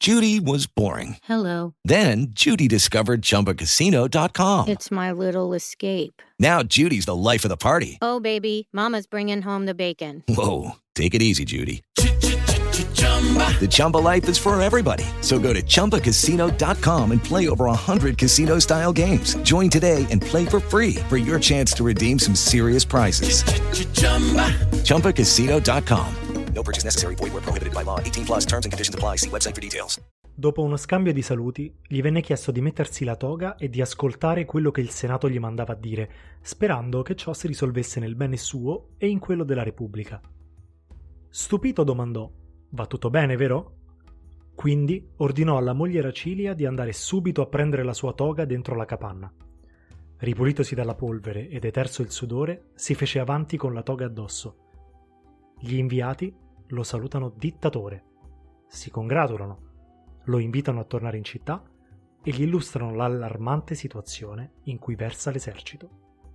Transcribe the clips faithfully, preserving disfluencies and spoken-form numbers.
Judy was boring. Hello. Then Judy discovered Chumba Casino dot com. It's my little escape. Now Judy's the life of the party. Oh, baby, mama's bringing home the bacon. Whoa, take it easy, Judy. The Chumba life is for everybody. So go to Chumba Casino dot com and play over one hundred casino-style games. Join today and play for free for your chance to redeem some serious prizes. Chumba Casino dot com. No purchase necessary. Void where prohibited by law. eighteen plus terms and conditions apply. See website for details. Dopo uno scambio di saluti, gli venne chiesto di mettersi la toga e di ascoltare quello che il Senato gli mandava a dire, sperando che ciò si risolvesse nel bene suo e in quello della Repubblica. Stupito domandò: «Va tutto bene, vero?» Quindi ordinò alla mogliera Cilia di andare subito a prendere la sua toga dentro la capanna. Ripulitosi dalla polvere ed eterso il sudore, si fece avanti con la toga addosso. Gli inviati lo salutano dittatore, si congratulano, lo invitano a tornare in città e gli illustrano l'allarmante situazione in cui versa l'esercito.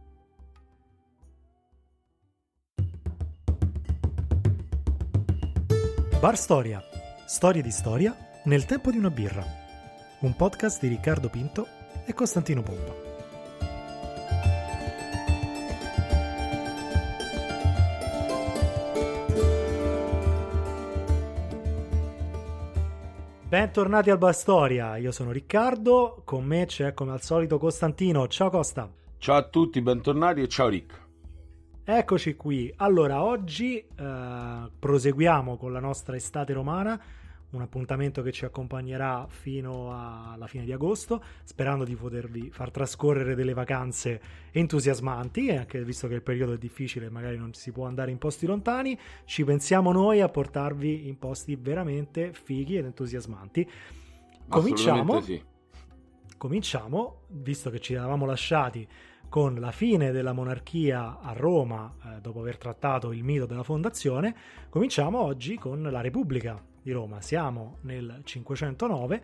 Bar Storia, storie di storia nel tempo di una birra. Un podcast di Riccardo Pinto e Costantino Pompa. Bentornati al Bar Storia, io sono Riccardo, con me c'è come al solito Costantino. Ciao Costa. Ciao a tutti, bentornati e ciao Rick. Eccoci qui. Allora, oggi eh, proseguiamo con la nostra estate romana, un appuntamento che ci accompagnerà fino alla fine di agosto, sperando di potervi far trascorrere delle vacanze entusiasmanti, e anche visto che il periodo è difficile e magari non si può andare in posti lontani, ci pensiamo noi a portarvi in posti veramente fighi ed entusiasmanti. Cominciamo, sì. cominciamo, visto che ci eravamo lasciati con la fine della monarchia a Roma, eh, dopo aver trattato il mito della fondazione, cominciamo oggi con la Repubblica di Roma. Siamo nel cinquecentonove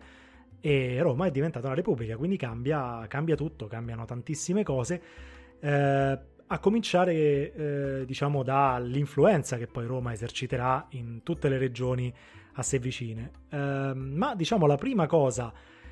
e Roma è diventata una repubblica, quindi cambia, cambia tutto, cambiano tantissime cose, eh, a cominciare eh, diciamo dall'influenza che poi Roma eserciterà in tutte le regioni a sé vicine. Eh, ma diciamo la prima cosa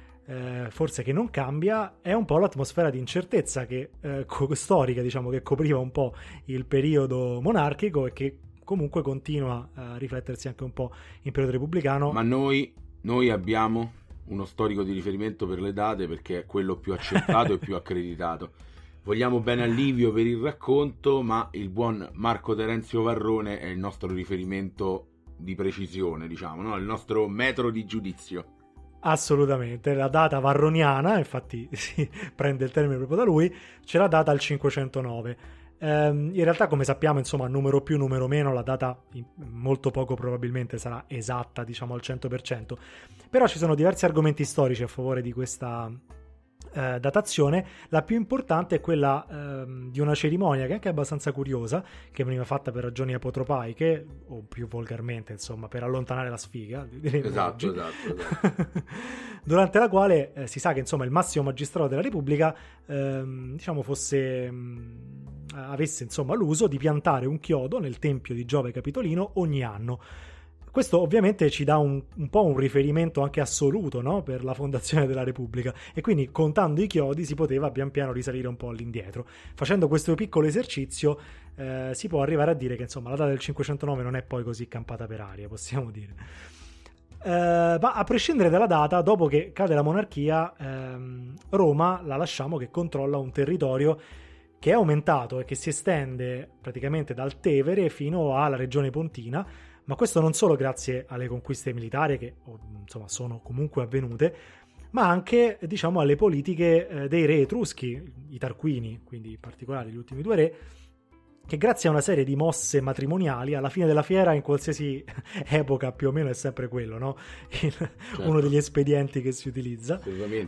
eh, forse che non cambia è un po' l'atmosfera di incertezza che eh, storica, diciamo, che copriva un po' il periodo monarchico e che comunque continua a riflettersi anche un po' in periodo repubblicano. Ma noi, noi abbiamo uno storico di riferimento per le date, perché è quello più accettato e più accreditato. Vogliamo bene a Livio per il racconto, ma il buon Marco Terenzio Varrone è il nostro riferimento di precisione, diciamo, no? Il nostro metro di giudizio. Assolutamente, la data varroniana, infatti si prende il termine proprio da lui, ce l'ha data al cinquecentonove. In realtà, come sappiamo, insomma, numero più, numero meno, la data molto poco probabilmente sarà esatta, diciamo al cento per cento, però ci sono diversi argomenti storici a favore di questa eh, datazione. La più importante è quella eh, di una cerimonia che è anche abbastanza curiosa, che veniva fatta per ragioni apotropaiche, o più volgarmente, insomma, per allontanare la sfiga. Esatto, esatto, esatto. Durante la quale eh, si sa che, insomma, il massimo magistrato della Repubblica ehm, diciamo fosse mh, avesse insomma l'uso di piantare un chiodo nel tempio di Giove Capitolino ogni anno. Questo ovviamente ci dà un, un po' un riferimento anche assoluto, no? Per la fondazione della Repubblica, e quindi contando i chiodi si poteva pian piano risalire un po' all'indietro. Facendo questo piccolo esercizio eh, si può arrivare a dire che, insomma, la data del cinquecentonove non è poi così campata per aria, possiamo dire. Uh, ma a prescindere dalla data, dopo che cade la monarchia, ehm, Roma la lasciamo che controlla un territorio che è aumentato e che si estende praticamente dal Tevere fino alla regione pontina, ma questo non solo grazie alle conquiste militari che insomma sono comunque avvenute, ma anche, diciamo, alle politiche eh, dei re etruschi, i Tarquini, quindi in particolare gli ultimi due re, che grazie a una serie di mosse matrimoniali, alla fine della fiera, in qualsiasi epoca più o meno è sempre quello, no? Il, certo. Uno degli espedienti che si utilizza,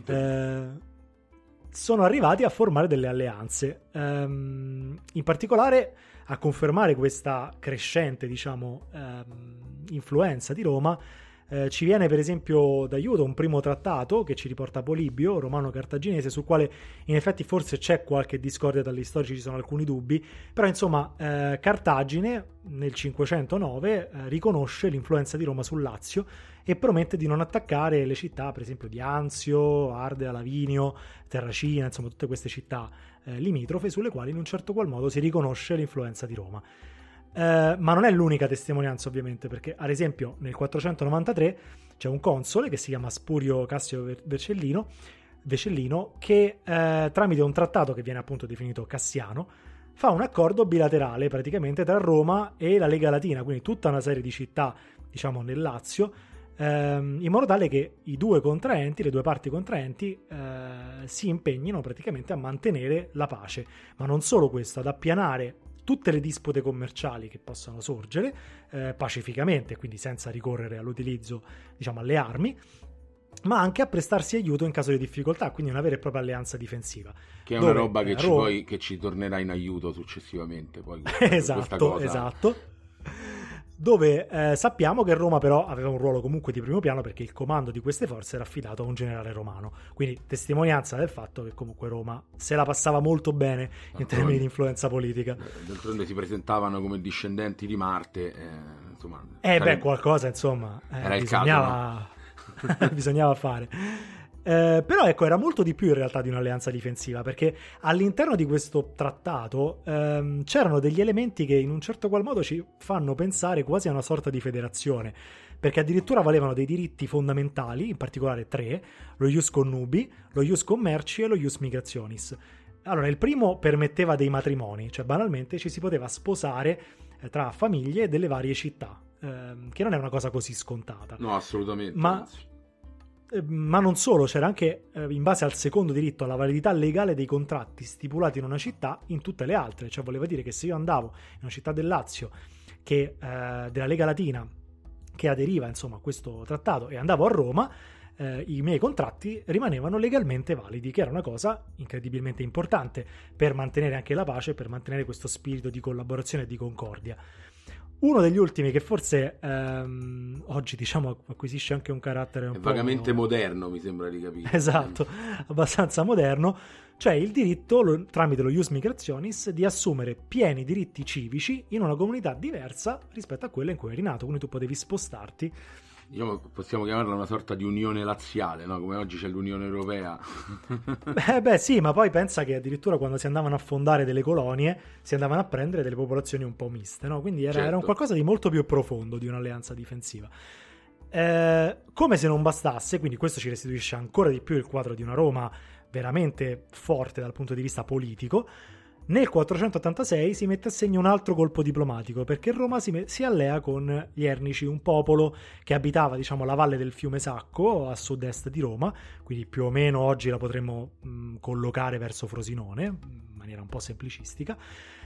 eh, sono arrivati a formare delle alleanze. Ehm, in particolare a confermare questa crescente, diciamo, ehm, influenza di Roma, Eh, ci viene per esempio d'aiuto un primo trattato che ci riporta Polibio, romano-cartaginese, sul quale in effetti forse c'è qualche discordia tra gli storici, ci sono alcuni dubbi, però insomma eh, Cartagine nel cinquecentonove eh, riconosce l'influenza di Roma sul Lazio e promette di non attaccare le città per esempio di Anzio, Ardea, Lavinio, Terracina, insomma tutte queste città eh, limitrofe sulle quali in un certo qual modo si riconosce l'influenza di Roma. Uh, ma non è l'unica testimonianza ovviamente, perché ad esempio nel quattrocentonovantatré c'è un console che si chiama Spurio Cassio Vercellino, Vecellino che uh, tramite un trattato che viene appunto definito cassiano fa un accordo bilaterale praticamente tra Roma e la Lega Latina, quindi tutta una serie di città diciamo nel Lazio, um, in modo tale che i due contraenti, le due parti contraenti uh, si impegnino praticamente a mantenere la pace, ma non solo questo, ad appianare tutte le dispute commerciali che possano sorgere eh, pacificamente, quindi senza ricorrere all'utilizzo, diciamo, alle armi, ma anche a prestarsi aiuto in caso di difficoltà, quindi una vera e propria alleanza difensiva. Che è dove, una roba che, eh, ci, Roma... poi, che ci tornerà in aiuto successivamente. Poi, esatto, cosa... esatto. Dove eh, sappiamo che Roma però aveva un ruolo comunque di primo piano, perché il comando di queste forze era affidato a un generale romano, quindi testimonianza del fatto che comunque Roma se la passava molto bene in termini di influenza politica. D'altronde si presentavano come discendenti di Marte, eh, insomma, eh sarebbe... beh qualcosa insomma eh, era il bisognava... caso, no? bisognava fare. Eh, però ecco, era molto di più in realtà di un'alleanza difensiva, perché all'interno di questo trattato ehm, c'erano degli elementi che in un certo qual modo ci fanno pensare quasi a una sorta di federazione, perché addirittura valevano dei diritti fondamentali, in particolare tre: lo ius connubi, lo ius commerci e lo ius migrationis. Allora, il primo permetteva dei matrimoni, cioè banalmente ci si poteva sposare eh, tra famiglie delle varie città, ehm, che non è una cosa così scontata. No, assolutamente. Ma... anzi. Ma non solo, c'era anche, eh, in base al secondo diritto, la validità legale dei contratti stipulati in una città in tutte le altre. Cioè voleva dire che se io andavo in una città del Lazio che, eh, della Lega Latina che aderiva insomma a questo trattato e andavo a Roma, eh, i miei contratti rimanevano legalmente validi, che era una cosa incredibilmente importante per mantenere anche la pace, per mantenere questo spirito di collaborazione e di concordia. Uno degli ultimi che forse ehm, oggi diciamo acquisisce anche un carattere un è po' vagamente moderno, mi sembra di capire. Esatto, abbastanza moderno, cioè il diritto lo, tramite lo ius migrationis di assumere pieni diritti civici in una comunità diversa rispetto a quella in cui eri nato, quindi tu potevi spostarti. Diciamo, possiamo chiamarla una sorta di unione laziale, no? Come oggi c'è l'Unione Europea. Eh beh sì, ma poi pensa che addirittura quando si andavano a fondare delle colonie si andavano a prendere delle popolazioni un po' miste, no? Quindi era, certo. era un qualcosa di molto più profondo di un'alleanza difensiva. Eh, come se non bastasse, quindi questo ci restituisce ancora di più il quadro di una Roma veramente forte dal punto di vista politico. Nel quattrocentottantasei si mette a segno un altro colpo diplomatico, perché Roma si, me- si allea con gli Ernici, un popolo che abitava, diciamo, la valle del fiume Sacco, a sud-est di Roma, quindi più o meno oggi la potremmo mh, collocare verso Frosinone, in maniera un po' semplicistica.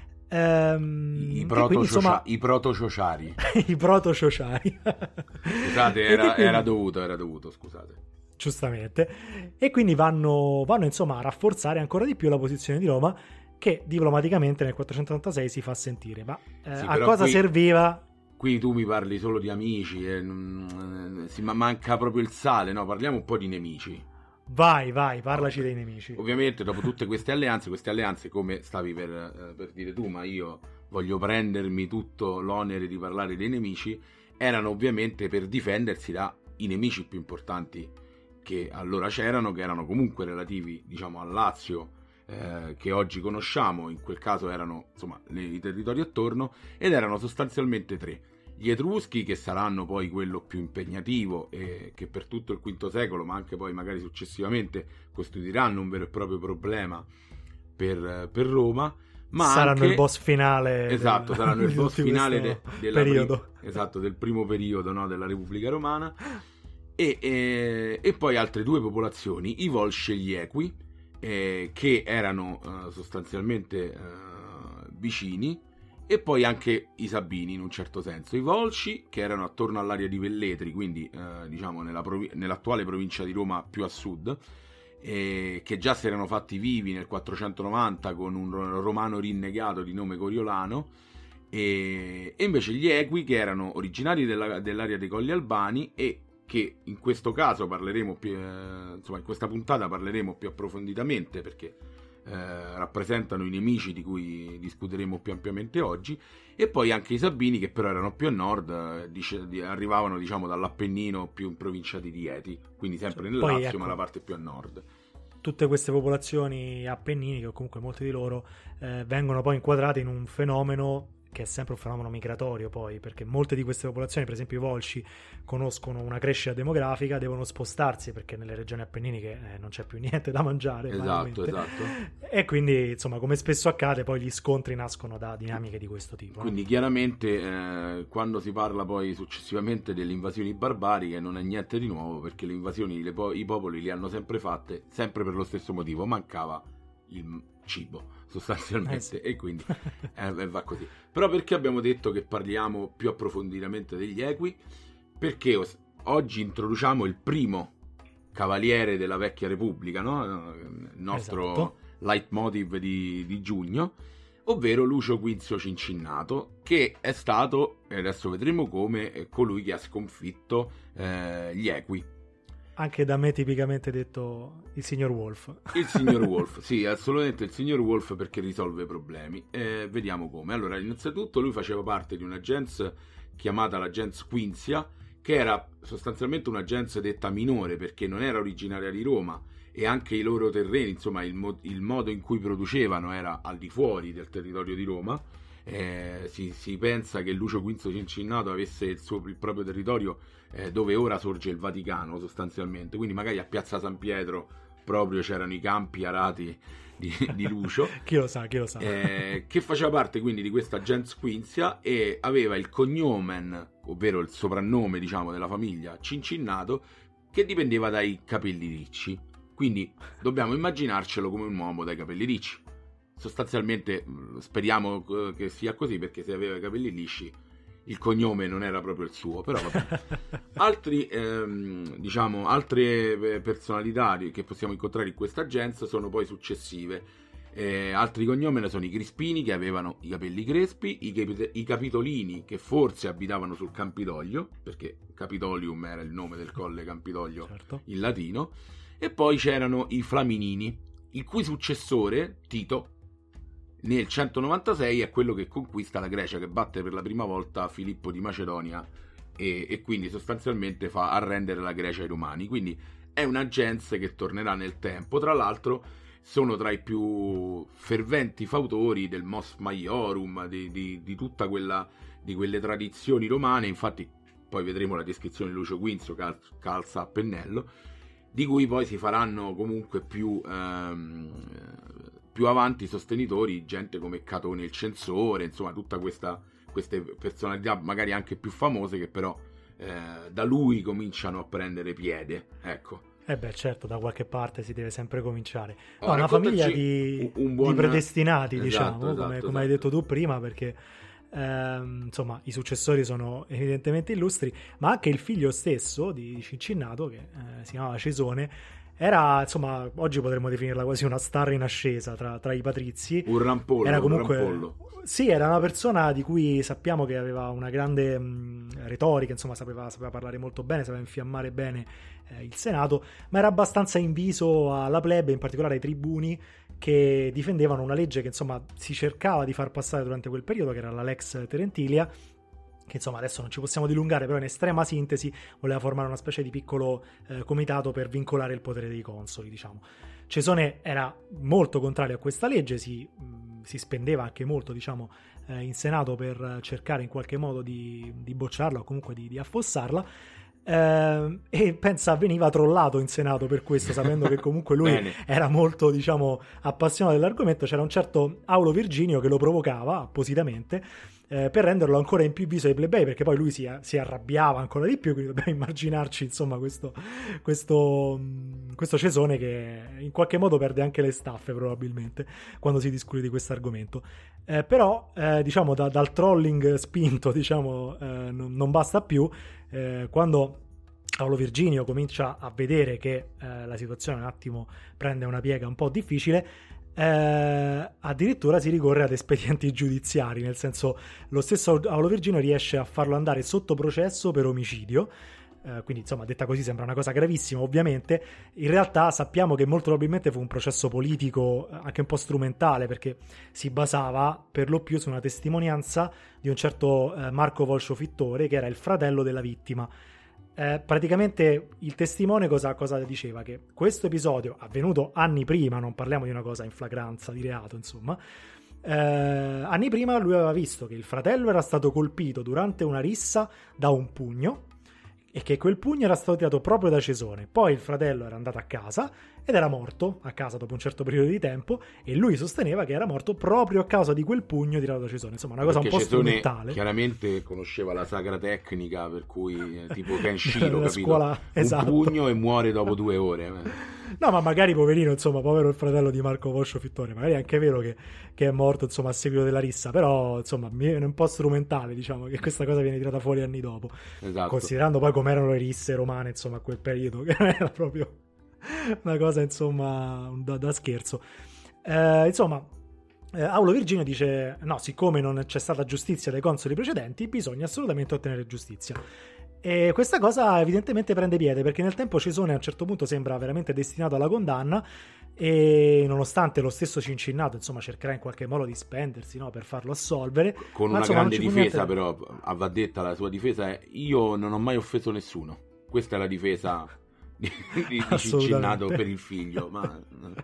Ehm, I, proto-ciociari. I proto-ciociari. I proto-ciociari. Scusate, era, quindi... era dovuto, era dovuto, scusate. Giustamente. E quindi vanno, vanno insomma a rafforzare ancora di più la posizione di Roma, che diplomaticamente nel quattrocentottantasei si fa sentire. Ma eh, sì, a cosa qui, serviva? Qui tu mi parli solo di amici, e, mm, si manca proprio il sale, no? Parliamo un po' di nemici. Vai, vai, parlaci okay. dei nemici. Ovviamente dopo tutte queste alleanze, queste alleanze come stavi per, eh, per dire tu, ma io voglio prendermi tutto l'onere di parlare dei nemici, erano ovviamente per difendersi dai nemici più importanti che allora c'erano, che erano comunque relativi, diciamo, al Lazio, Eh, che oggi conosciamo. In quel caso erano insomma le, i territori attorno, ed erano sostanzialmente tre: gli Etruschi, che saranno poi quello più impegnativo e che per tutto il quinto secolo, ma anche poi magari successivamente, costituiranno un vero e proprio problema per, per Roma, ma saranno anche... il boss finale. Esatto, del... saranno il boss finale de, della periodo. Prim... esatto, del primo periodo, no, della Repubblica Romana. E, e, e poi altre due popolazioni, i Volsci e gli Equi, Eh, che erano eh, sostanzialmente eh, vicini, e poi anche i Sabini in un certo senso. I Volsci, che erano attorno all'area di Velletri, quindi eh, diciamo nella provi- nell'attuale provincia di Roma più a sud, eh, che già si erano fatti vivi nel quattrocentonovanta con un romano rinnegato di nome Coriolano, e, e invece gli Equi, che erano originari della, dell'area dei Colli Albani e che in questo caso parleremo più, eh, insomma in questa puntata parleremo più approfonditamente, perché eh, rappresentano i nemici di cui discuteremo più ampiamente oggi, e poi anche i Sabini, che però erano più a nord, eh, dice, di, arrivavano diciamo dall'Appennino, più in provincia di Rieti, quindi sempre nel poi, Lazio, ecco, ma la parte più a nord. Tutte queste popolazioni appenniniche, o comunque molte di loro, eh, vengono poi inquadrate in un fenomeno che è sempre un fenomeno migratorio, poi, perché molte di queste popolazioni, per esempio i Volsci, conoscono una crescita demografica, devono spostarsi perché nelle regioni appenniniche eh, non c'è più niente da mangiare. Esatto, esatto. E quindi, insomma, come spesso accade, poi gli scontri nascono da dinamiche di questo tipo. Quindi no? chiaramente eh, quando si parla poi successivamente delle invasioni barbariche non è niente di nuovo, perché le invasioni le po- i popoli le hanno sempre fatte, sempre per lo stesso motivo: mancava il cibo sostanzialmente, eh sì. E quindi eh, va così. Però perché abbiamo detto che parliamo più approfonditamente degli Equi? Perché os- oggi introduciamo il primo cavaliere della vecchia Repubblica, no? Il nostro esatto. leitmotiv di, di giugno, ovvero Lucio Quinzio Cincinnato, che è stato, e adesso vedremo come, colui che ha sconfitto eh, gli Equi. Anche da me tipicamente detto il signor Wolf. Il signor Wolf, sì, assolutamente il signor Wolf, perché risolve problemi. Eh, vediamo come. Allora, innanzitutto lui faceva parte di una gens chiamata la gens Quinzia, che era sostanzialmente una gens detta minore, perché non era originaria di Roma, e anche i loro terreni, insomma il, mo- il modo in cui producevano era al di fuori del territorio di Roma. Eh, si, si pensa che Lucio Quinzio Cincinnato avesse il, suo, il proprio territorio eh, dove ora sorge il Vaticano, sostanzialmente, quindi magari a Piazza San Pietro proprio c'erano i campi arati di, di Lucio. Chi lo sa, chi lo sa. Eh, che faceva parte quindi di questa gens Quinzia e aveva il cognomen, ovvero il soprannome diciamo della famiglia, Cincinnato, che dipendeva dai capelli ricci, quindi dobbiamo immaginarcelo come un uomo dai capelli ricci. Sostanzialmente speriamo che sia così, perché se aveva i capelli lisci il cognome non era proprio il suo, però vabbè. Altri, ehm, diciamo, altre personalità che possiamo incontrare in questa gens sono poi successive. Eh, altri cognomi sono i Crispini, che avevano i capelli crespi, i, cap- i Capitolini, che forse abitavano sul Campidoglio, perché Capitolium era il nome del colle Campidoglio, certo, in latino, e poi c'erano i Flaminini, il cui successore, Tito, nel centonovantasei è quello che conquista la Grecia, che batte per la prima volta Filippo di Macedonia e, e quindi sostanzialmente fa arrendere la Grecia ai Romani. Quindi è una gens che tornerà nel tempo. Tra l'altro sono tra i più ferventi fautori del Mos Maiorum, di, di, di tutta quella di quelle tradizioni romane. Infatti poi vedremo la descrizione di Lucio Quinzio, cal- calza a pennello, di cui poi si faranno comunque più ehm, più avanti sostenitori, gente come Catone il Censore, insomma tutta questa queste personalità magari anche più famose, che però eh, da lui cominciano a prendere piede, ecco. Eh beh, certo, da qualche parte si deve sempre cominciare. No, Oh, una famiglia di, un buon... di predestinati, esatto, diciamo, esatto, come, esatto. come hai detto tu prima, perché ehm, insomma i successori sono evidentemente illustri, ma anche il figlio stesso di Cincinnato, che eh, si chiamava Cesone, era, insomma, oggi potremmo definirla quasi una star in ascesa tra, tra i patrizi. Un rampollo, era comunque, un rampollo. Sì, era una persona di cui sappiamo che aveva una grande mh, retorica, insomma sapeva, sapeva parlare molto bene, sapeva infiammare bene eh, il Senato, ma era abbastanza inviso alla plebe, in particolare ai tribuni, che difendevano una legge che insomma si cercava di far passare durante quel periodo, che era la Lex Terentilia, che insomma adesso non ci possiamo dilungare, però in estrema sintesi voleva formare una specie di piccolo eh, comitato per vincolare il potere dei consoli, diciamo. Cesone era molto contrario a questa legge, si, mh, si spendeva anche molto, diciamo, eh, in Senato per cercare in qualche modo di, di bocciarla o comunque di, di affossarla, eh, e pensa veniva trollato in Senato per questo, sapendo che comunque lui era molto, diciamo, appassionato dell'argomento. C'era un certo Aulo Virginio che lo provocava appositamente eh, per renderlo ancora in più viso ai plebei, perché poi lui si, si arrabbiava ancora di più, quindi dobbiamo immaginarci insomma questo, questo, questo Cesone che in qualche modo perde anche le staffe probabilmente quando si discute di questo argomento. Eh, però eh, diciamo da, dal trolling spinto, diciamo, eh, non, non basta più. Eh, quando Paolo Virginio comincia a vedere che eh, la situazione un attimo prende una piega un po' difficile, eh, addirittura si ricorre ad espedienti giudiziari, nel senso lo stesso Paolo Virginio riesce a farlo andare sotto processo per omicidio, Uh, quindi insomma detta così sembra una cosa gravissima, ovviamente in realtà sappiamo che molto probabilmente fu un processo politico anche un po' strumentale, perché si basava per lo più su una testimonianza di un certo uh, Marco Volscio Fittore, che era il fratello della vittima. Uh, praticamente il testimone cosa, cosa diceva? Che questo episodio avvenuto anni prima, non parliamo di una cosa in flagranza di reato, insomma, uh, anni prima lui aveva visto che il fratello era stato colpito durante una rissa da un pugno e che quel pugno era stato tirato proprio da Cesone. Poi il fratello era andato a casa ed era morto a casa dopo un certo periodo di tempo, e lui sosteneva che era morto proprio a causa di quel pugno tirato da Cesone. Insomma, una cosa perché un po' Cesone strumentale. Chiaramente conosceva la sacra tecnica, per cui tipo Kenshiro, capito? Scuola, esatto. Un pugno e muore dopo due ore. No, ma magari poverino, insomma, povero il fratello di Marco Volscio Fittore, magari è anche vero che, che è morto, insomma, a seguito della rissa, però, insomma, è un po' strumentale, diciamo, che questa cosa viene tirata fuori anni dopo. Esatto. Considerando poi com'erano le risse romane, insomma, a quel periodo, che era proprio una cosa, insomma, da, da scherzo. Eh, insomma, eh, Aulo Virginio dice, no, siccome non c'è stata giustizia dai consoli precedenti, bisogna assolutamente ottenere giustizia. E questa cosa evidentemente prende piede, perché nel tempo Cesone a un certo punto sembra veramente destinato alla condanna, e nonostante lo stesso Cincinnato insomma cercherà in qualche modo di spendersi, no, per farlo assolvere, con ma, una insomma, grande difesa. niente... Però va detta, la sua difesa è: io non ho mai offeso nessuno. Questa è la difesa di, di, di Cincinnato per il figlio. Ma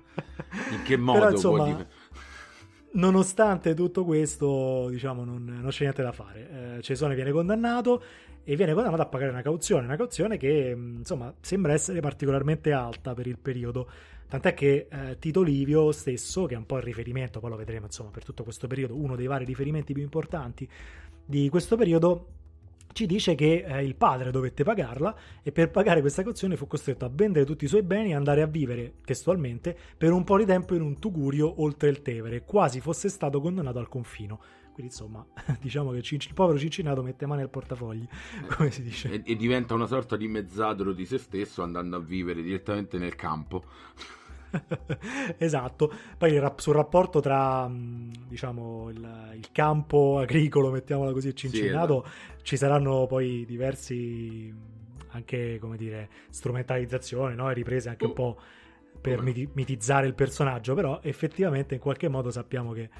in che modo? Però, insomma, può dire? Nonostante tutto questo, diciamo, non, non c'è niente da fare. eh, Cesone viene condannato e viene condannato a pagare una cauzione, una cauzione che insomma sembra essere particolarmente alta per il periodo, tant'è che eh, Tito Livio stesso, che è un po' il riferimento, poi lo vedremo insomma per tutto questo periodo, uno dei vari riferimenti più importanti di questo periodo, ci dice che eh, il padre dovette pagarla, e per pagare questa cauzione fu costretto a vendere tutti i suoi beni e andare a vivere, testualmente, per un po' di tempo in un tugurio oltre il Tevere, quasi fosse stato condannato al confino. Quindi insomma, diciamo che il povero Cincinnato mette mani al portafogli, come si dice. E, e diventa una sorta di mezzadro di se stesso, andando a vivere direttamente nel campo. Esatto. Poi il rap- sul rapporto tra, diciamo, il, il campo agricolo, mettiamola così, e Cincinnato, sì, esatto, ci saranno poi diversi, anche, come dire, strumentalizzazioni, no? E riprese anche oh. un po' per miti- mitizzare il personaggio, però effettivamente in qualche modo sappiamo che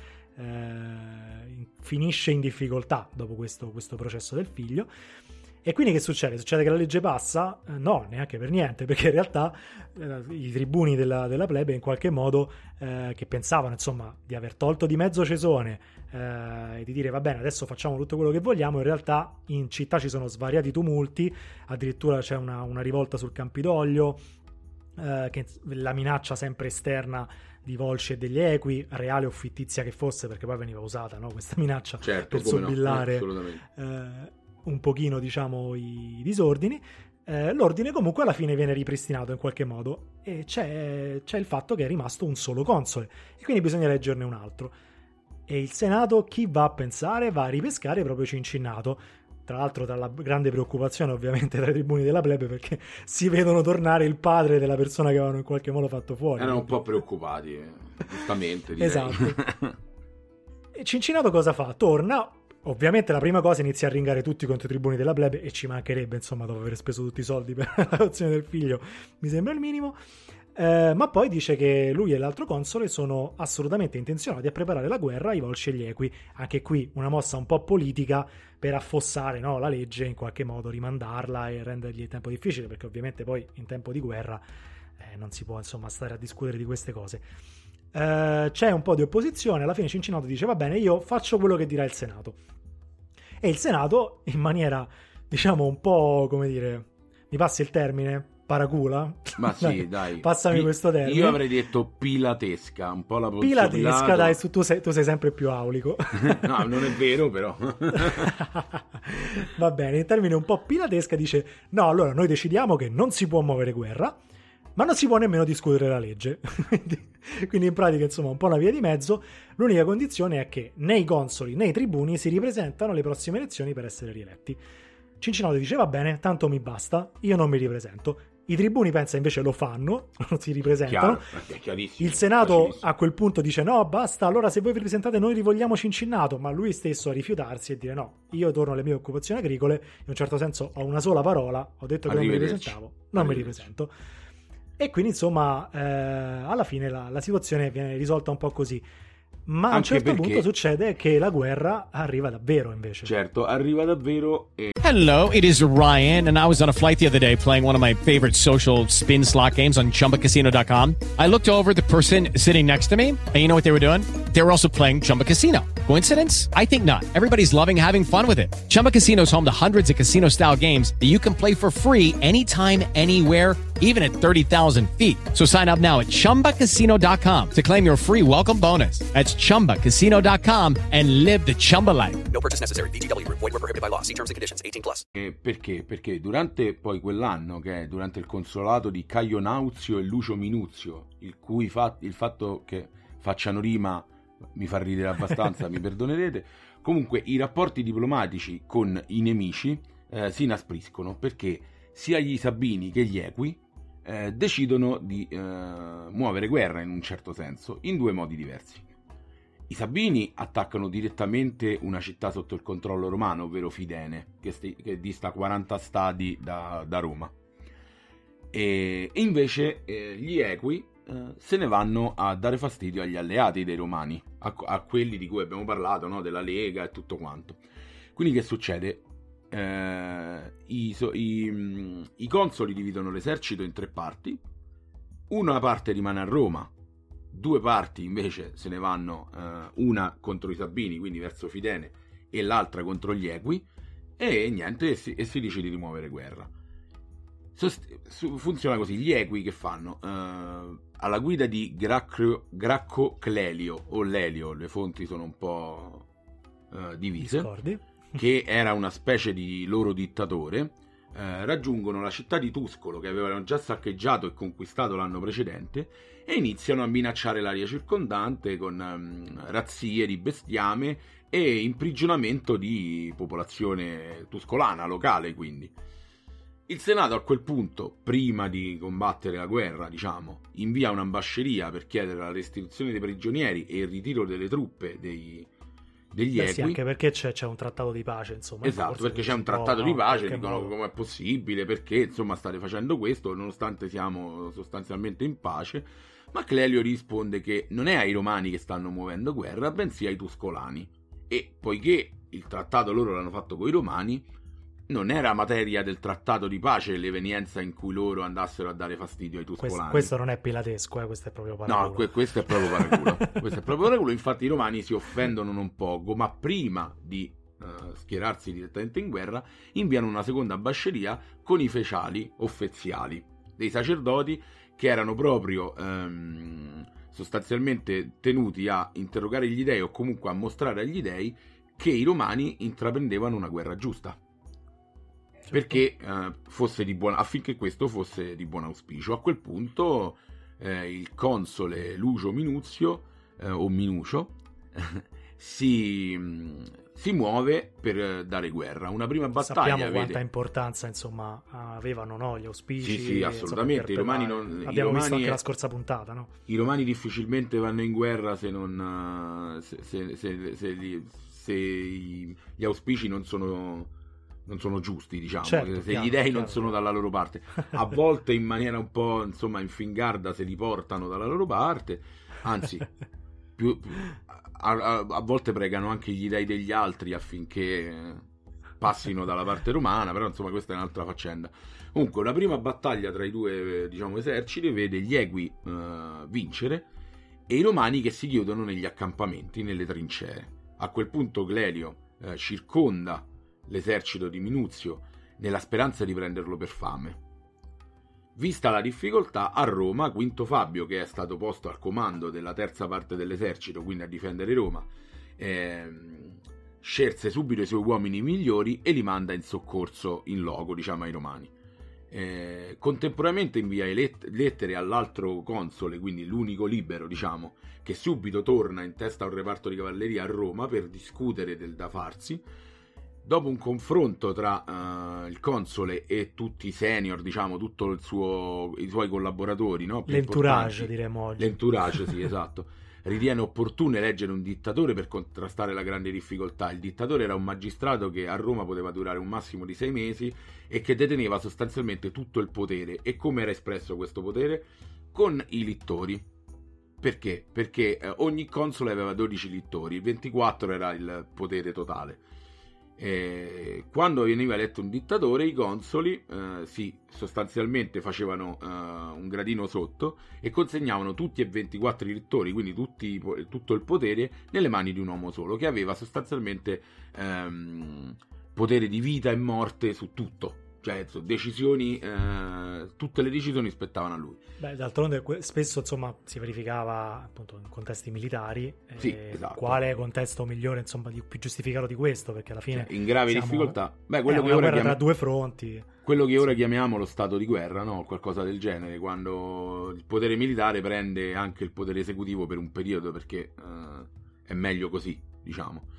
eh, finisce in difficoltà dopo questo, questo processo del figlio. E quindi che succede? Succede che la legge passa? Eh, no, neanche per niente, perché in realtà eh, i tribuni della, della plebe in qualche modo eh, che pensavano insomma di aver tolto di mezzo Cesone eh, e di dire va bene, adesso facciamo tutto quello che vogliamo, in realtà in città ci sono svariati tumulti, addirittura c'è una, una rivolta sul Campidoglio, eh, che la minaccia sempre esterna di Volsci e degli Equi, reale o fittizia che fosse, perché poi veniva usata, no, questa minaccia, certo, per sobillare no, eh, un pochino, diciamo, i disordini. Eh, l'ordine comunque alla fine viene ripristinato in qualche modo, e c'è, c'è il fatto che è rimasto un solo console, e quindi bisogna eleggerne un altro. E il Senato, chi va a pensare, va a ripescare proprio Cincinnato, tra l'altro tra la grande preoccupazione ovviamente tra i tribuni della plebe, perché si vedono tornare il padre della persona che avevano in qualche modo fatto fuori. Erano un po' preoccupati, eh, giustamente, direi. Esatto. E Cincinnato cosa fa? Torna. Ovviamente la prima cosa inizia a ringare tutti contro i tribuni della plebe, e ci mancherebbe, insomma, dopo aver speso tutti i soldi per la cauzione del figlio, mi sembra il minimo. Eh, ma poi dice che lui e l'altro console sono assolutamente intenzionati a preparare la guerra ai Volsci e gli Equi. Anche qui una mossa un po' politica per affossare, no, la legge, in qualche modo rimandarla e rendergli il tempo difficile, perché ovviamente poi in tempo di guerra eh, non si può insomma stare a discutere di queste cose. Uh, c'è un po' di opposizione, alla fine Cincinnato dice va bene, io faccio quello che dirà il Senato, e il Senato, in maniera diciamo un po', come dire, mi passi il termine, paracula, ma sì, dai, passami Pi- questo termine, io avrei detto pilatesca, un po' la pilatesca, dai, tu sei, tu sei sempre più aulico. No, non è vero, però. Va bene, in termini un po' pilatesca dice no, allora noi decidiamo che non si può muovere guerra, ma non si può nemmeno discutere la legge. Quindi in pratica, insomma, un po' una via di mezzo. L'unica condizione è che né i consoli né i tribuni si ripresentano alle prossime elezioni per essere rieletti. Cincinnato dice va bene, tanto mi basta, io non mi ripresento. I tribuni, pensa, invece lo fanno, non si ripresentano. Chiaro, il Senato a quel punto dice no, basta, allora se voi vi ripresentate noi rivogliamoci in Cinnato, ma lui stesso a rifiutarsi e dire no, io torno alle mie occupazioni agricole, in un certo senso ho una sola parola, ho detto che non mi ripresentavo, non mi ripresento. E quindi insomma eh, alla fine la, la situazione viene risolta un po' così. Ma a un certo perché... punto succede che la guerra arriva davvero, invece. Certo, arriva davvero e... Hello, it is Ryan, and I was on a flight the other day playing one of my favorite social spin slot games on Chumba Casino dot com. I looked over at the person sitting next to me, and you know what they were doing? They were also playing Chumba Casino. Coincidence? I think not. Everybody's loving having fun with it. Chumba Casino is home to hundreds of casino-style games that you can play for free anytime, anywhere, even at thirty thousand feet. So sign up now at Chumba Casino dot com to claim your free welcome bonus. That's Chumba Casino dot com and live the Chumba life. No purchase necessary. V G W. Void where prohibited by law. See terms and conditions. eighteen plus. Eh, perché? Perché durante poi quell'anno, che è durante il consolato di Caio Nauzio e Lucio Minuzio, il cui fa- il fatto che facciano rima mi fa ridere abbastanza, mi perdonerete. Comunque i rapporti diplomatici con i nemici eh, si inaspriscono, perché sia gli Sabini che gli Equi eh, decidono di eh, muovere guerra, in un certo senso, in due modi diversi. I Sabini attaccano direttamente una città sotto il controllo romano, ovvero Fidene, che, sti- che dista quaranta stadi da, da Roma. E, e invece eh, gli Equi eh, se ne vanno a dare fastidio agli alleati dei Romani, a, a quelli di cui abbiamo parlato, no? Della Lega e tutto quanto. Quindi che succede? Eh, i, so, i, i consoli dividono l'esercito in tre parti. Una parte rimane a Roma, due parti invece se ne vanno, eh, una contro i Sabini, quindi verso Fidene, e l'altra contro gli Equi, e niente, e si, e si decide di muovere guerra. Sost- su, funziona così: gli Equi che fanno? Eh, alla guida di Gracco, Gracco Clelio, o Lelio, le fonti sono un po' eh, divise, Discordi. che era una specie di loro dittatore, eh, raggiungono la città di Tuscolo, che avevano già saccheggiato e conquistato l'anno precedente, e iniziano a minacciare l'area circondante con um, razzie di bestiame e imprigionamento di popolazione tuscolana, locale quindi. Il Senato a quel punto, prima di combattere la guerra, diciamo, invia un'ambasceria per chiedere la restituzione dei prigionieri e il ritiro delle truppe dei, degli Beh, Equi. sì, anche perché c'è, c'è un trattato di pace, insomma. Esatto, perché c'è un trattato di pace, dicono come è possibile, perché insomma state facendo questo nonostante siamo sostanzialmente in pace. Ma Clelio risponde che non è ai Romani che stanno muovendo guerra, bensì ai Tuscolani. E poiché il trattato loro l'hanno fatto con i Romani, non era materia del trattato di pace l'evenienza in cui loro andassero a dare fastidio ai Tuscolani. Questo, questo non è pilatesco, eh, questo è proprio paraculo. No, que- questo è proprio paraculo. questo è proprio paraculo. Infatti i Romani si offendono non poco, ma prima di uh, schierarsi direttamente in guerra, inviano una seconda ambasceria con i feciali o feziali, dei sacerdoti che erano proprio um, sostanzialmente tenuti a interrogare gli dei, o comunque a mostrare agli dei che i Romani intraprendevano una guerra giusta. Perché eh, fosse di buon, affinché questo fosse di buon auspicio. A quel punto eh, il console Lucio Minuzio eh, o Minucio si, si muove per dare guerra. Una prima battaglia. Sappiamo vede... quanta importanza, insomma, avevano, no, gli auspici. Sì, sì, assolutamente. Insomma, I Romani non, abbiamo i Romani visto anche è... la scorsa puntata, no? I Romani difficilmente vanno in guerra se non se, se, se, se, gli, se gli auspici non sono non sono giusti, diciamo, certo, se chiaro, gli dei chiaro, non sono chiaro. dalla loro parte, a volte in maniera un po' insomma infingarda se li portano dalla loro parte, anzi più, a, a, a volte pregano anche gli dei degli altri affinché passino dalla parte romana, però insomma questa è un'altra faccenda. Comunque la prima battaglia tra i due, diciamo, eserciti vede gli Equi uh, vincere e i Romani che si chiudono negli accampamenti, nelle trincee. A quel punto Clelio uh, circonda l'esercito di Minuzio nella speranza di prenderlo per fame. Vista la difficoltà, a Roma Quinto Fabio, che è stato posto al comando della terza parte dell'esercito, quindi a difendere Roma, ehm, scelse subito i suoi uomini migliori e li manda in soccorso in loco, diciamo, ai Romani. Eh, contemporaneamente invia let- lettere all'altro console, quindi l'unico libero, diciamo, che subito torna in testa a un reparto di cavalleria a Roma per discutere del da farsi. dopo un confronto tra uh, il console e tutti i senior, diciamo, tutto il suo, i suoi collaboratori, no? Più l'entourage diremmo oggi. L'entourage, sì, esatto. Ritiene opportuno eleggere un dittatore per contrastare la grande difficoltà. Il dittatore era un magistrato che a Roma poteva durare un massimo di sei mesi e che deteneva sostanzialmente tutto il potere. E come era espresso questo potere? Con i littori. Perché? Perché eh, ogni console aveva dodici littori, il ventiquattro era il potere totale. E quando veniva eletto un dittatore, i consoli eh, sì, sostanzialmente facevano eh, un gradino sotto e consegnavano tutti e ventiquattro i lettori, quindi tutti, tutto il potere nelle mani di un uomo solo, che aveva sostanzialmente ehm, potere di vita e morte su tutto. Cioè, decisioni, eh, tutte le decisioni spettavano a lui. Beh, d'altronde spesso, insomma, si verificava appunto in contesti militari. Sì, eh, esatto. Quale contesto migliore, insomma, di, più giustificato di questo? Perché alla fine cioè, in grave siamo, difficoltà. Beh, quello è che una ora guerra chiam... tra due fronti. Quello che ora sì. chiamiamo lo stato di guerra, no? Qualcosa del genere, quando il potere militare prende anche il potere esecutivo per un periodo, perché uh, è meglio così, diciamo.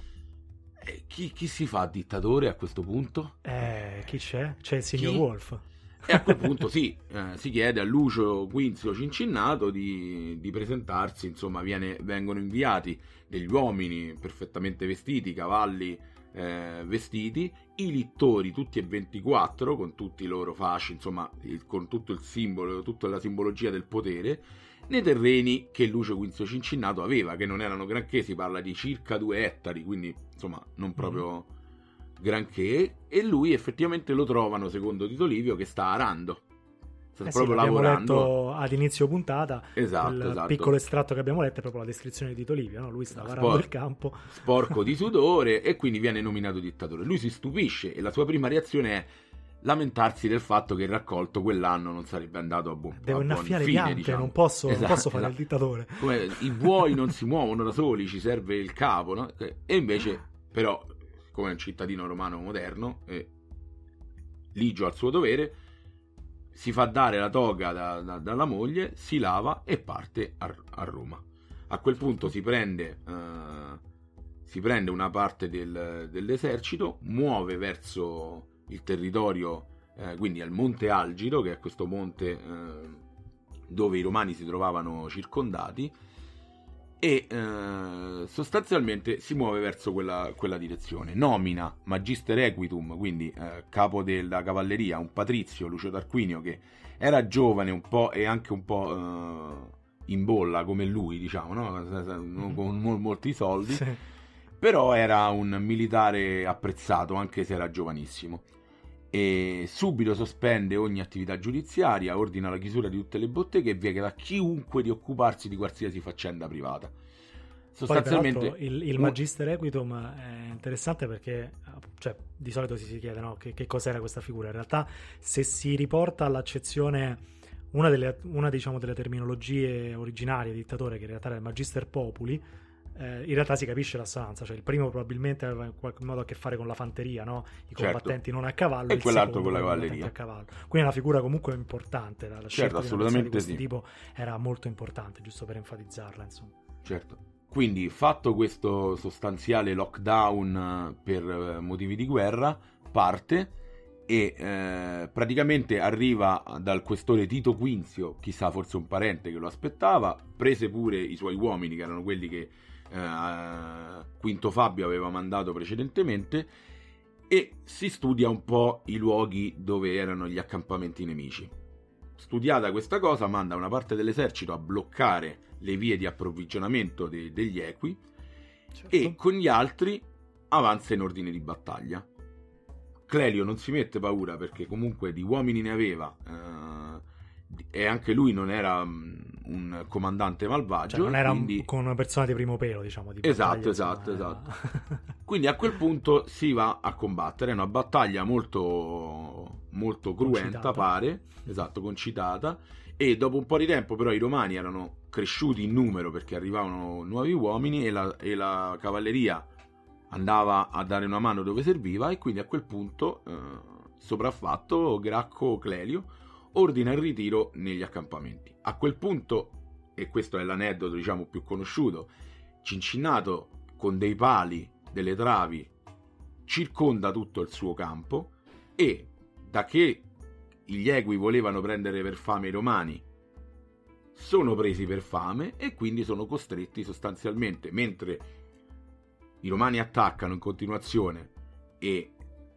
E chi, chi si fa dittatore a questo punto? Eh, chi c'è? C'è il signor Chi? Wolf. E a quel punto sì, eh, si chiede a Lucio Quinzio Cincinnato di, di presentarsi, insomma viene, vengono inviati degli uomini perfettamente vestiti, cavalli eh, vestiti, i littori tutti e ventiquattro con tutti i loro fasci, insomma il, con tutto il simbolo, tutta la simbologia del potere, nei terreni che Lucio Quinzio Cincinnato aveva, che non erano granché, si parla di circa due ettari, quindi insomma non proprio... Mm. granché, e lui effettivamente lo trovano, secondo Tito Livio, che sta arando, sta eh proprio sì, lavorando. Letto ad inizio puntata, esatto, il esatto. piccolo estratto che abbiamo letto è proprio la descrizione di Tito Livio, no? Lui sta Spor- arando il campo, sporco di sudore, e quindi viene nominato dittatore. Lui si stupisce e la sua prima reazione è lamentarsi del fatto che il raccolto quell'anno non sarebbe andato a buon, devo a buon innaffiare fine, piante, diciamo. non posso, esatto, non posso fare esatto. il dittatore. Come i buoi non si muovono da soli, ci serve il capo, no? E invece però, come un cittadino romano moderno, eh, ligio al suo dovere, si fa dare la toga da, da, dalla moglie, si lava e parte a, a Roma. A quel punto si prende eh, si prende una parte del, dell'esercito, muove verso il territorio, eh, quindi al Monte Algiro, che è questo monte eh, dove i romani si trovavano circondati, e eh, sostanzialmente si muove verso quella, quella direzione. Nomina Magister Equitum, quindi eh, capo della cavalleria, un patrizio, Lucio Tarquinio, che era giovane un po' e anche un po' eh, in bolla come lui, diciamo, no? Con mol- molti soldi, sì. Però era un militare apprezzato anche se era giovanissimo. E subito sospende ogni attività giudiziaria, ordina la chiusura di tutte le botteghe e vieta a chiunque di occuparsi di qualsiasi faccenda privata. Sostanzialmente poi, il, il Magister Equitum è interessante perché, cioè, di solito si, si chiede, no, che, che cos'era questa figura. In realtà, se si riporta all'accezione, una delle, una, diciamo, delle terminologie originarie di dittatore, che in realtà era il Magister Populi, Eh, in realtà si capisce l'assonanza, cioè il primo probabilmente aveva in qualche modo a che fare con la fanteria, no? I combattenti, certo, non a cavallo, e quell'altro con la cavalleria a cavallo. Quindi è una figura comunque importante, la, la certo, scelta di questo sì. tipo era molto importante, giusto per enfatizzarla, insomma. Certo. Quindi, fatto questo sostanziale lockdown per motivi di guerra, parte e eh, praticamente arriva dal questore Tito Quinzio, chissà, forse un parente che lo aspettava, prese pure i suoi uomini, che erano quelli che Uh, Quinto Fabio aveva mandato precedentemente, e si studia un po' i luoghi dove erano gli accampamenti nemici. Studiata questa cosa, manda una parte dell'esercito a bloccare le vie di approvvigionamento de- degli equi, certo, e con gli altri avanza in ordine di battaglia. Clelio non si mette paura perché comunque di uomini ne aveva, uh, e anche lui non era um, un comandante malvagio, cioè non era quindi... un, con una persona di primo pelo, diciamo, di esatto, battaglia, esatto, insomma, esatto. era... Quindi a quel punto si va a combattere. È una battaglia molto molto cruenta, concitata. pare, esatto, concitata, e dopo un po' di tempo però i romani erano cresciuti in numero perché arrivavano nuovi uomini e la, e la cavalleria andava a dare una mano dove serviva, e quindi a quel punto eh, sopraffatto Gracco Clelio ordina il ritiro negli accampamenti. A quel punto, e questo è l'aneddoto diciamo più conosciuto, Cincinnato con dei pali, delle travi, circonda tutto il suo campo e, da che gli Equi volevano prendere per fame i Romani, sono presi per fame e quindi sono costretti sostanzialmente, mentre i Romani attaccano in continuazione e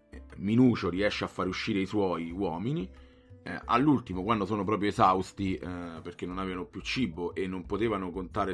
Minucio riesce a far uscire i suoi uomini, eh, all'ultimo, quando sono proprio esausti eh, perché non avevano più cibo e non potevano contare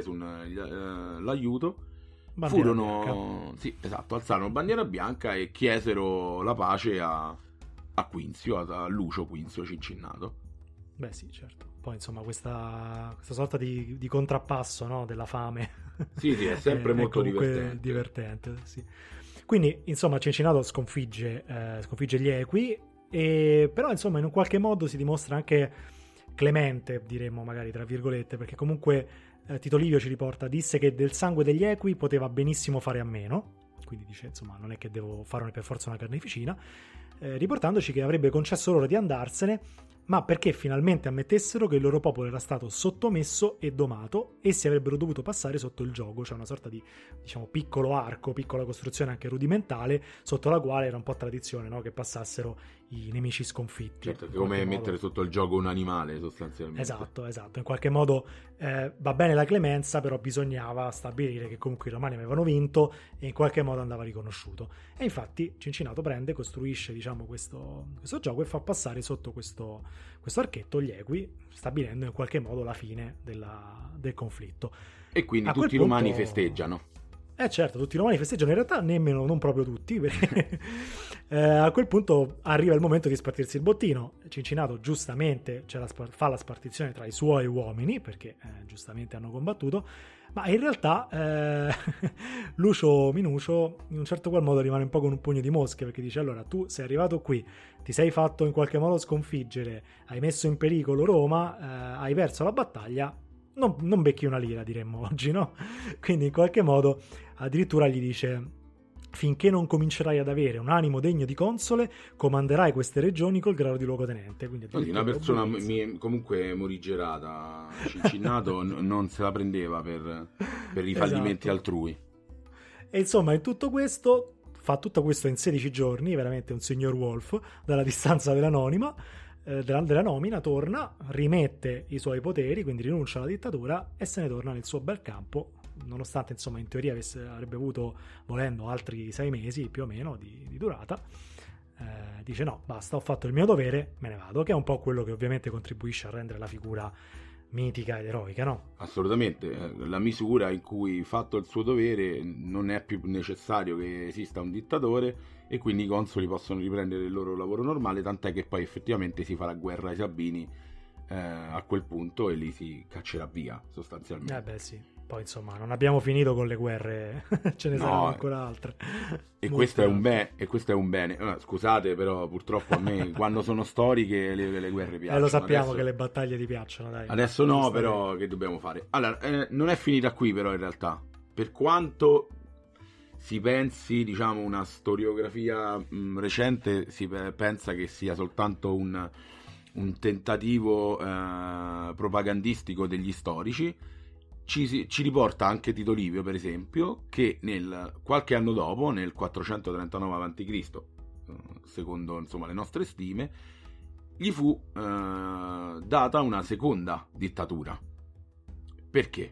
sull'aiuto, eh, furono sì, esatto, alzarono bandiera bianca e chiesero la pace a, a Quinzio, a, a Lucio Quinzio Cincinnato. Beh sì, certo. Poi insomma questa, questa sorta di, di contrappasso, no, della fame. Sì, sì, è sempre è, molto è divertente. divertente sì. Quindi insomma Cincinnato sconfigge, eh, sconfigge gli Equi, e, però insomma in un qualche modo si dimostra anche clemente, diremmo magari tra virgolette, perché comunque eh, Tito Livio ci riporta, disse che del sangue degli Equi poteva benissimo fare a meno, quindi dice insomma non è che devo farne per forza una carneficina, eh, riportandoci che avrebbe concesso loro di andarsene, ma perché finalmente ammettessero che il loro popolo era stato sottomesso e domato, essi avrebbero dovuto passare sotto il giogo, cioè una sorta di, diciamo, piccolo arco, piccola costruzione anche rudimentale, sotto la quale era un po' tradizione, no, che passassero i nemici sconfitti. Certo, che come mettere modo... sotto il gioco un animale sostanzialmente. Esatto, esatto. In qualche modo eh, va bene la clemenza, però bisognava stabilire che comunque i Romani avevano vinto e in qualche modo andava riconosciuto. E infatti Cincinnato prende, costruisce, diciamo, questo, questo gioco e fa passare sotto questo, questo archetto gli Equi, stabilendo in qualche modo la fine della, del conflitto. E quindi a tutti i punto... romani festeggiano. Eh certo, tutti i romani festeggiano, in realtà nemmeno, non proprio tutti, perché eh, a quel punto arriva il momento di spartirsi il bottino. Cincinnato giustamente ce la, fa la spartizione tra i suoi uomini, perché eh, giustamente hanno combattuto, ma in realtà eh, Lucio Minucio in un certo qual modo rimane un po' con un pugno di mosche, perché dice: allora tu sei arrivato qui, ti sei fatto in qualche modo sconfiggere, hai messo in pericolo Roma, eh, hai perso la battaglia, Non, non becchi una lira, diremmo oggi, no? Quindi in qualche modo addirittura gli dice: finché non comincerai ad avere un animo degno di console, comanderai queste regioni col grado di luogotenente. Quindi una persona mi, comunque morigerata, Cincinnato n- non se la prendeva per, per i fallimenti esatto. altrui. E insomma, in tutto questo, fa tutto questo in sedici giorni, veramente un signor Wolf, dalla distanza dell'anonima, Della, della nomina, torna, rimette i suoi poteri, quindi rinuncia alla dittatura e se ne torna nel suo bel campo, nonostante insomma in teoria avesse, avrebbe avuto, volendo, altri sei mesi più o meno di, di durata. Eh, dice: no, basta, ho fatto il mio dovere, me ne vado, che è un po' quello che ovviamente contribuisce a rendere la figura mitica ed eroica, no? Assolutamente, la misura in cui, fatto il suo dovere, non è più necessario che esista un dittatore e quindi i consoli possono riprendere il loro lavoro normale, tant'è che poi effettivamente si farà guerra ai Sabini eh, a quel punto e li si caccerà via sostanzialmente. Eh beh sì, poi insomma non abbiamo finito con le guerre, ce ne no, saranno ancora altre. E questo, è un be- e questo è un bene. Eh, scusate, però purtroppo a me quando sono storiche le, le guerre piacciono. Eh, lo sappiamo adesso, che le battaglie ti piacciono, dai. Adesso no, però che dobbiamo fare? Allora, eh, non è finita qui però in realtà. Per quanto si pensi, diciamo, una storiografia mh, recente, si pe- pensa che sia soltanto un, un tentativo eh, propagandistico degli storici. Ci, ci riporta anche Tito Livio, per esempio, che nel qualche anno dopo, nel quattrocentotrentanove avanti Cristo, secondo insomma le nostre stime, gli fu eh, data una seconda dittatura. Perché?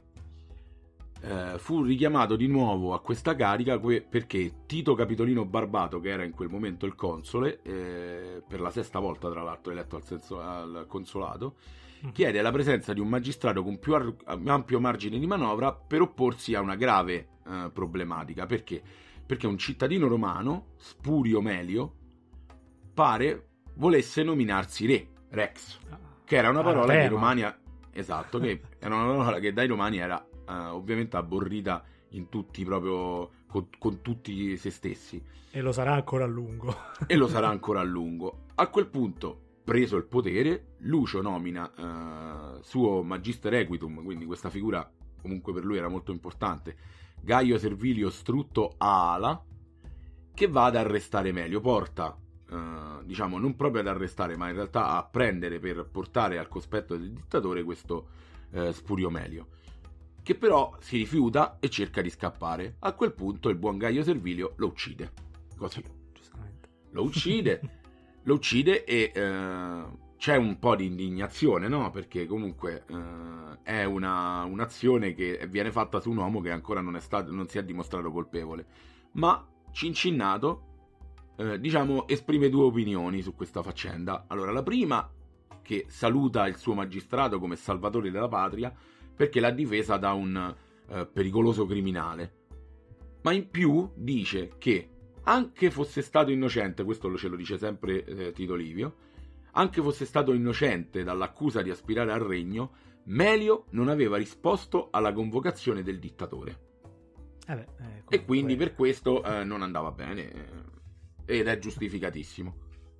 Eh, fu richiamato di nuovo a questa carica que- perché Tito Capitolino Barbato, che era in quel momento il console, eh, per la sesta volta tra l'altro eletto al, senso- al consolato, chiede la presenza di un magistrato con più ar- ampio margine di manovra per opporsi a una grave eh, problematica. Perché? Perché un cittadino romano, Spurio Melio, pare volesse nominarsi re, rex, che era una parola che i romani ha... esatto, che era una parola che dai romani era eh, ovviamente aborrita in tutti proprio con, con tutti se stessi. E lo sarà ancora a lungo. e lo sarà ancora a lungo. A quel punto, preso il potere, Lucio nomina eh, suo magister equitum, quindi questa figura comunque per lui era molto importante, Gaio Servilio Strutto Aala, che va ad arrestare Melio, porta eh, diciamo non proprio ad arrestare ma in realtà a prendere per portare al cospetto del dittatore questo eh, Spurio Melio, che però si rifiuta e cerca di scappare. A quel punto il buon Gaio Servilio lo uccide. così. Giustamente. Lo uccide, lo uccide e eh, c'è un po' di indignazione, no? Perché comunque eh, è una, un'azione che viene fatta su un uomo che ancora non è stato, non si è dimostrato colpevole. Ma Cincinnato, eh, diciamo, esprime due opinioni su questa faccenda. Allora, la prima, che saluta il suo magistrato come salvatore della patria perché l'ha difesa da un eh, pericoloso criminale. Ma in più dice che anche fosse stato innocente, questo lo ce lo dice sempre eh, Tito Livio, anche fosse stato innocente dall'accusa di aspirare al regno, Melio non aveva risposto alla convocazione del dittatore. Eh beh, eh, comunque... E quindi per questo eh, non andava bene eh, ed è giustificatissimo.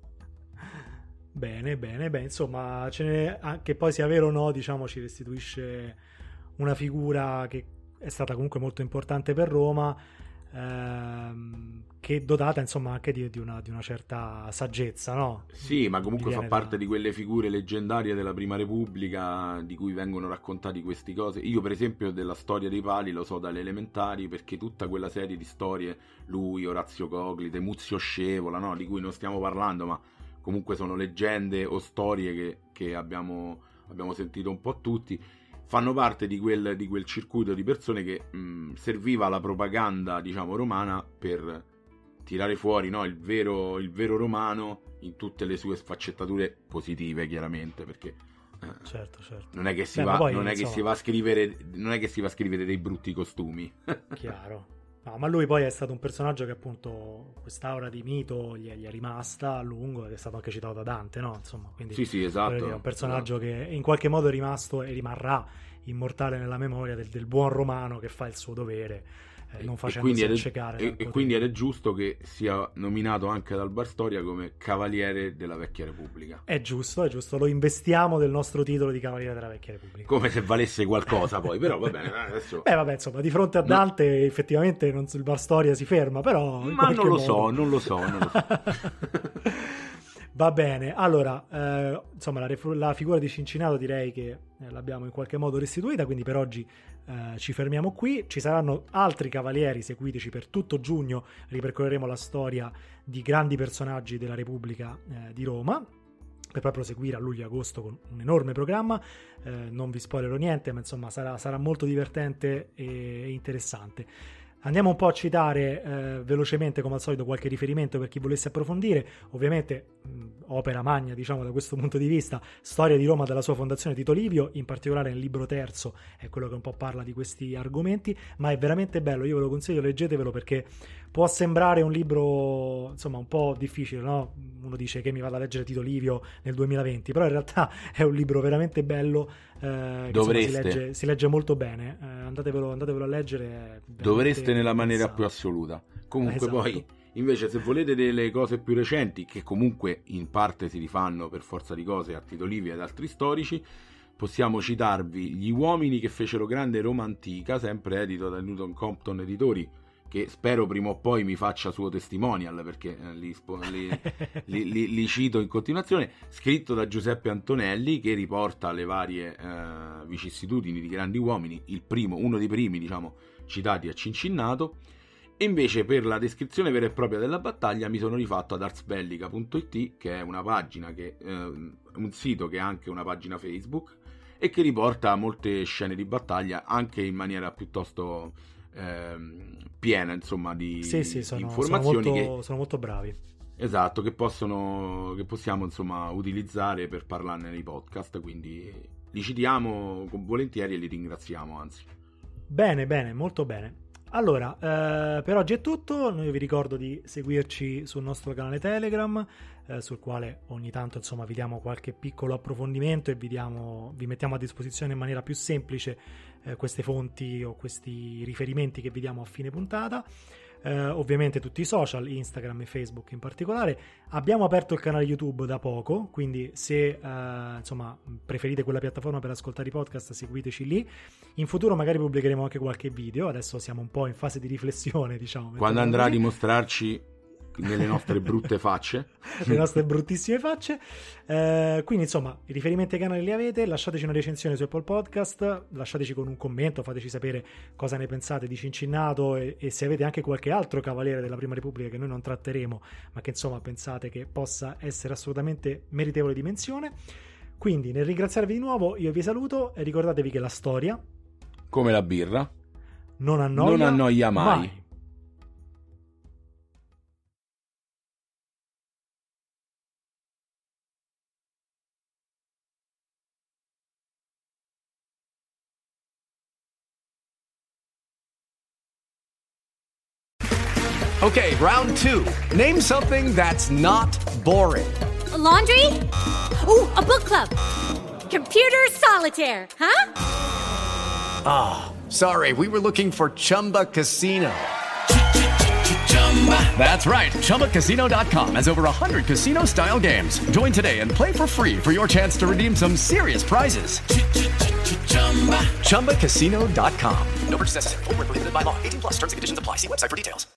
Bene, bene, beh, insomma, ce n'è, anche poi sia vero o no, diciamo, ci restituisce una figura che è stata comunque molto importante per Roma, ehm, che è dotata, insomma, anche di, di, una, di una certa saggezza, no? Sì, ma comunque fa parte da... di quelle figure leggendarie della Prima Repubblica di cui vengono raccontati queste cose. Io, per esempio, della storia dei pali lo so dalle elementari, perché tutta quella serie di storie, lui, Orazio Coglite, Muzio Scevola, no? Di cui non stiamo parlando, ma comunque sono leggende o storie che, che abbiamo, abbiamo sentito un po' tutti, fanno parte di quel, di quel circuito di persone che mh, serviva alla propaganda, diciamo, romana per tirare fuori, no, il vero, il vero romano in tutte le sue sfaccettature positive, chiaramente, perché eh, certo, certo. non è che si Beh, va, poi, non è insomma... che si va a scrivere, non è che si va a scrivere dei brutti costumi. Chiaro. No, ma lui poi è stato un personaggio che appunto quest'aura di mito gli è, gli è rimasta a lungo ed è stato anche citato da Dante, no? Insomma, quindi Sì, sì, esatto. è un personaggio esatto. che in qualche modo è rimasto e rimarrà immortale nella memoria del, del buon romano che fa il suo dovere, eh, non facendosi accecare. E, e quindi era giusto che sia nominato anche dal Bar Storia come Cavaliere della Vecchia Repubblica. È giusto, è giusto, lo investiamo del nostro titolo di Cavaliere della Vecchia Repubblica. Come se valesse qualcosa poi, però va bene, adesso... Beh vabbè, insomma, di fronte a Dante no. effettivamente non, il Bar Storia si ferma, però... Ma non lo modo... so, non lo so, non lo so. Va bene, allora, eh, insomma, la, la figura di Cincinnato direi che eh, l'abbiamo in qualche modo restituita, quindi per oggi eh, ci fermiamo qui. Ci saranno altri cavalieri, seguiteci per tutto giugno, ripercorreremo la storia di grandi personaggi della Repubblica eh, di Roma, per poi proseguire a luglio e agosto con un enorme programma. Eh, non vi spoilerò niente, ma insomma sarà, sarà molto divertente e interessante. Andiamo un po' a citare eh, velocemente, come al solito, qualche riferimento per chi volesse approfondire. Ovviamente mh, opera magna, diciamo, da questo punto di vista, storia di Roma dalla sua fondazione, Tito Livio, in particolare nel libro terzo è quello che un po' parla di questi argomenti, ma è veramente bello, io ve lo consiglio, leggetevelo, perché può sembrare un libro, insomma, un po' difficile, no? Uno dice che mi vado a leggere Tito Livio nel duemilaventi, però in realtà è un libro veramente bello, eh, che insomma, si, legge, si legge molto bene, eh, andatevelo, andatevelo a leggere. Dovreste nella maniera più assoluta. Comunque esatto. Poi invece se volete delle cose più recenti, che comunque in parte si rifanno per forza di cose a Tito Livio ed altri storici, possiamo citarvi Gli uomini che fecero grande Roma antica, sempre edito da Newton Compton Editori, che spero prima o poi mi faccia suo testimonial, perché eh, li, li, li, li, li cito in continuazione, scritto da Giuseppe Antonelli, che riporta le varie eh, vicissitudini di grandi uomini, il primo, uno dei primi, diciamo, citati a Cincinnato. E invece per la descrizione vera e propria della battaglia mi sono rifatto ad arsbellica punto it, che è una pagina che eh, un sito che ha anche una pagina Facebook e che riporta molte scene di battaglia anche in maniera piuttosto eh, piena, insomma, di, sì, sì, sono, di informazioni sono molto, che, sono molto bravi. Esatto, che possono che possiamo, insomma, utilizzare per parlarne nei podcast, quindi li citiamo con volentieri e li ringraziamo, anzi. Bene, bene, molto bene. Allora, eh, per oggi è tutto. Noi vi ricordo di seguirci sul nostro canale Telegram, eh, sul quale ogni tanto, insomma, vi diamo qualche piccolo approfondimento e vi, diamo, vi mettiamo a disposizione in maniera più semplice eh, queste fonti o questi riferimenti che vi diamo a fine puntata. Eh, ovviamente tutti i social, Instagram e Facebook in particolare. Abbiamo aperto il canale YouTube da poco, quindi se eh, insomma preferite quella piattaforma per ascoltare i podcast, seguiteci lì. In futuro magari pubblicheremo anche qualche video, adesso siamo un po' in fase di riflessione, diciamo. Quando andrà così a dimostrarci nelle nostre brutte facce. Le nostre bruttissime facce. Eh, quindi insomma, i riferimenti ai canali li avete, lasciateci una recensione su Apple Podcast, lasciateci con un commento, fateci sapere cosa ne pensate di Cincinnato e, e se avete anche qualche altro cavaliere della Prima Repubblica che noi non tratteremo, ma che insomma pensate che possa essere assolutamente meritevole di menzione. Quindi nel ringraziarvi di nuovo io vi saluto e ricordatevi che la storia, come la birra, non annoia, non annoia mai. mai. Okay, round two. Name something that's not boring. A laundry? Ooh, a book club. Computer solitaire, huh? Ah, oh, sorry, we were looking for Chumba Casino. That's right, Chumba Casino dot com has over one hundred casino-style games. Join today and play for free for your chance to redeem some serious prizes. Chumba Casino dot com. No purchase necessary. Void where prohibited by law. eighteen plus terms and conditions apply. See website for details.